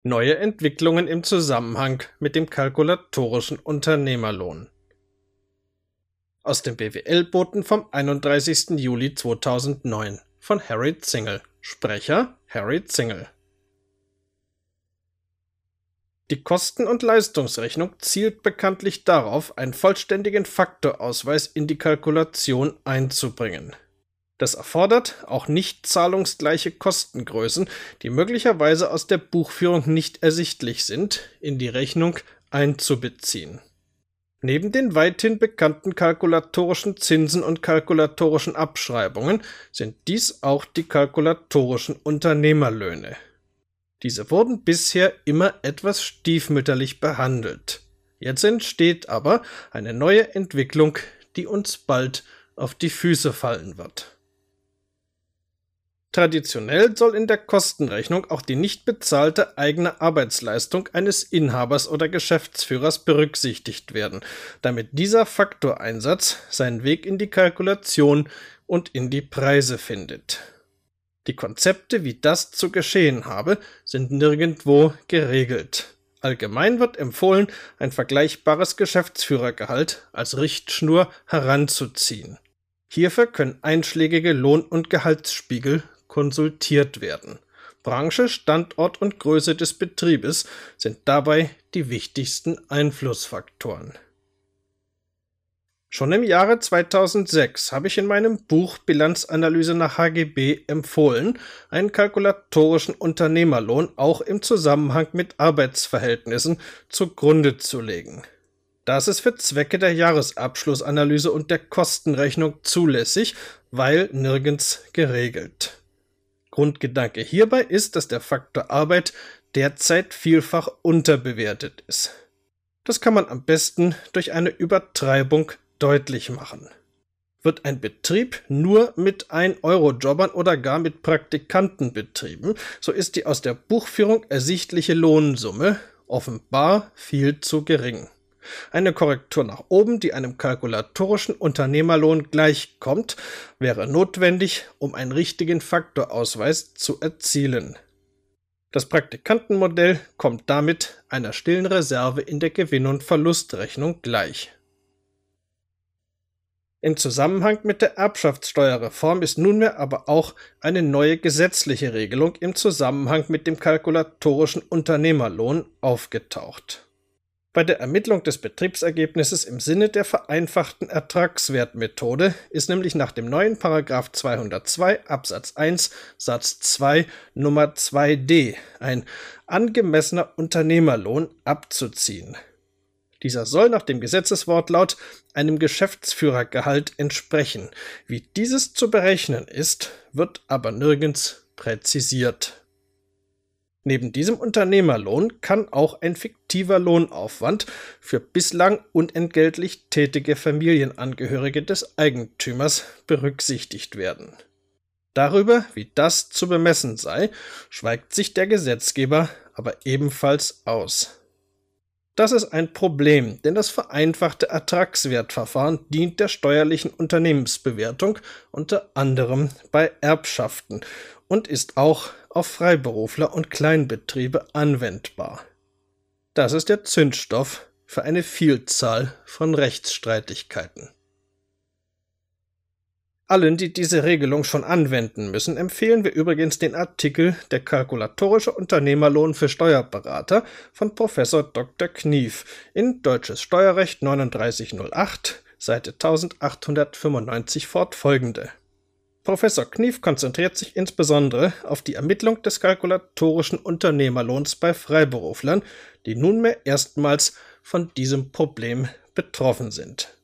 Neue Entwicklungen im Zusammenhang mit dem kalkulatorischen Unternehmerlohn. Aus dem BWL-Boten vom 31. Juli 2009 von Harry Zingel. Sprecher Harry Zingel. Die Kosten- und Leistungsrechnung zielt bekanntlich darauf, einen vollständigen Faktorausweis in die Kalkulation einzubringen. Das erfordert auch nicht zahlungsgleiche Kostengrößen, die möglicherweise aus der Buchführung nicht ersichtlich sind, in die Rechnung einzubeziehen. Neben den weithin bekannten kalkulatorischen Zinsen und kalkulatorischen Abschreibungen sind dies auch die kalkulatorischen Unternehmerlöhne. Diese wurden bisher immer etwas stiefmütterlich behandelt. Jetzt entsteht aber eine neue Entwicklung, die uns bald auf die Füße fallen wird. Traditionell soll in der Kostenrechnung auch die nicht bezahlte eigene Arbeitsleistung eines Inhabers oder Geschäftsführers berücksichtigt werden, damit dieser Faktoreinsatz seinen Weg in die Kalkulation und in die Preise findet. Die Konzepte, wie das zu geschehen habe, sind nirgendwo geregelt. Allgemein wird empfohlen, ein vergleichbares Geschäftsführergehalt als Richtschnur heranzuziehen. Hierfür können einschlägige Lohn- und Gehaltsspiegel konsultiert werden. Branche, Standort und Größe des Betriebes sind dabei die wichtigsten Einflussfaktoren. Schon im Jahre 2006 habe ich in meinem Buch Bilanzanalyse nach HGB empfohlen, einen kalkulatorischen Unternehmerlohn auch im Zusammenhang mit Arbeitsverhältnissen zugrunde zu legen. Das ist für Zwecke der Jahresabschlussanalyse und der Kostenrechnung zulässig, weil nirgends geregelt. Grundgedanke hierbei ist, dass der Faktor Arbeit derzeit vielfach unterbewertet ist. Das kann man am besten durch eine Übertreibung deutlich machen. Wird ein Betrieb nur mit 1-Euro-Jobbern oder gar mit Praktikanten betrieben, so ist die aus der Buchführung ersichtliche Lohnsumme offenbar viel zu gering. Eine Korrektur nach oben, die einem kalkulatorischen Unternehmerlohn gleichkommt, wäre notwendig, um einen richtigen Faktorausweis zu erzielen. Das Praktikantenmodell kommt damit einer stillen Reserve in der Gewinn- und Verlustrechnung gleich. Im Zusammenhang mit der Erbschaftssteuerreform ist nunmehr aber auch eine neue gesetzliche Regelung im Zusammenhang mit dem kalkulatorischen Unternehmerlohn aufgetaucht. Bei der Ermittlung des Betriebsergebnisses im Sinne der vereinfachten Ertragswertmethode ist nämlich nach dem neuen § 202 Absatz 1 Satz 2 Nummer 2d ein angemessener Unternehmerlohn abzuziehen. Dieser soll nach dem Gesetzeswortlaut einem Geschäftsführergehalt entsprechen. Wie dieses zu berechnen ist, wird aber nirgends präzisiert. Neben diesem Unternehmerlohn kann auch ein fiktiver Lohnaufwand für bislang unentgeltlich tätige Familienangehörige des Eigentümers berücksichtigt werden. Darüber, wie das zu bemessen sei, schweigt sich der Gesetzgeber aber ebenfalls aus. Das ist ein Problem, denn das vereinfachte Ertragswertverfahren dient der steuerlichen Unternehmensbewertung unter anderem bei Erbschaften und ist auch auf Freiberufler und Kleinbetriebe anwendbar. Das ist der Zündstoff für eine Vielzahl von Rechtsstreitigkeiten. Allen, die diese Regelung schon anwenden müssen, empfehlen wir übrigens den Artikel Der kalkulatorische Unternehmerlohn für Steuerberater von Prof. Dr. Knief in Deutsches Steuerrecht 3908, Seite 1895 fortfolgende. Professor Knief konzentriert sich insbesondere auf die Ermittlung des kalkulatorischen Unternehmerlohns bei Freiberuflern, die nunmehr erstmals von diesem Problem betroffen sind.